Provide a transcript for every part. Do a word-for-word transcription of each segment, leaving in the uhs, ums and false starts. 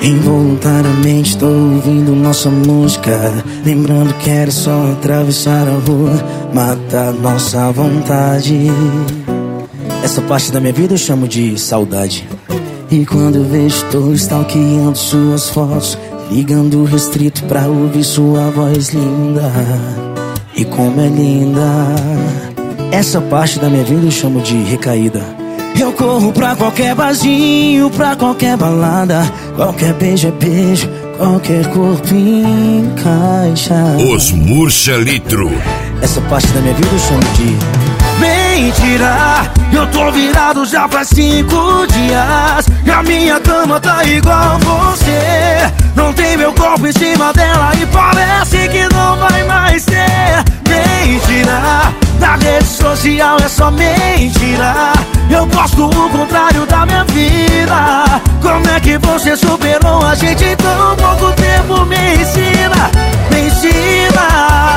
Involuntariamente tô ouvindo nossa música, lembrando que era só atravessar a rua, matar nossa vontade. Essa parte da minha vida eu chamo de saudade. E quando eu vejo, tô stalkeando suas fotos, ligando restrito pra ouvir sua voz linda. E como é linda. Essa parte da minha vida eu chamo de recaída. Eu corro pra qualquer barzinho, pra qualquer balada, qualquer beijo é beijo, qualquer corpo encaixa. Os Murcha Litro. Essa parte da minha vida eu chamo de mentira. Eu tô virado já faz cinco dias e a minha cama tá igual você. Não tem meu corpo em cima dela e parece que não vai mais ter. Mentira, na rede social é só mentira. Eu posto o contrário da minha vida. Como é que você superou a gente em tão pouco tempo? Me ensina, me ensina.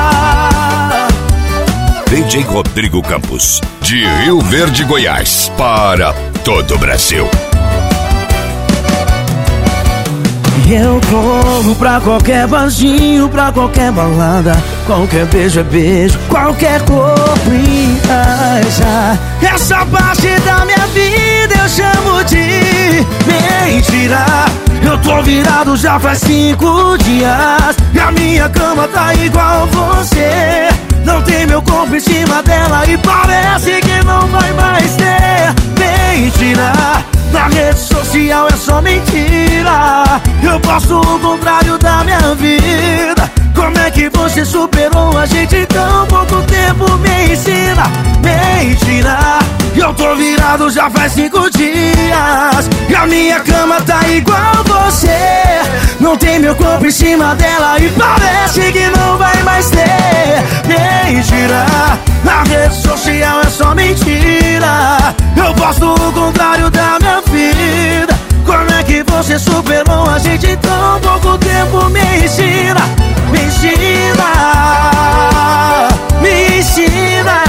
D J Rodrigo Campos, de Rio Verde, Goiás, para todo o Brasil. Eu corro pra qualquer barzinho, pra qualquer balada, qualquer beijo é beijo, qualquer corpo encaixa. Essa parte da minha vida eu chamo de mentira. Eu tô virado já faz cinco dias e a minha cama tá igual você. Não tem meu corpo em cima dela e parece que não vai mais ter. Mentira, na rede social é só mentira. Eu posto o contrário da minha vida. Como é que você superou a gente em tão pouco tempo? Me ensina, mentira. Eu tô virado já faz cinco dias e a minha cama tá igual você. Não tem meu corpo em cima dela e parece que não vai mais ter. Mentira, na rede social é só mentira. Eu posto o contrário da minha vida. Como é que você superou a gente em tão pouco tempo? Me ensina, me ensina, me ensina.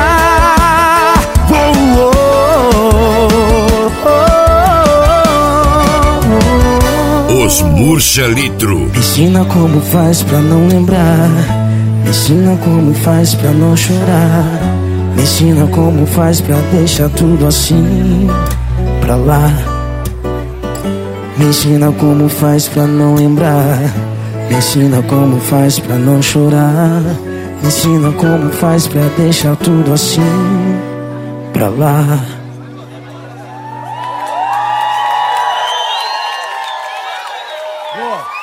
Oh, oh, oh, oh. Os Murcha Litro. Me ensina como faz pra não lembrar. Me ensina como faz pra não chorar. Me ensina como faz pra deixar tudo assim pra lá. Me ensina como faz pra não lembrar. Me ensina como faz pra não chorar. Me ensina como faz pra deixar tudo assim pra lá. Boa.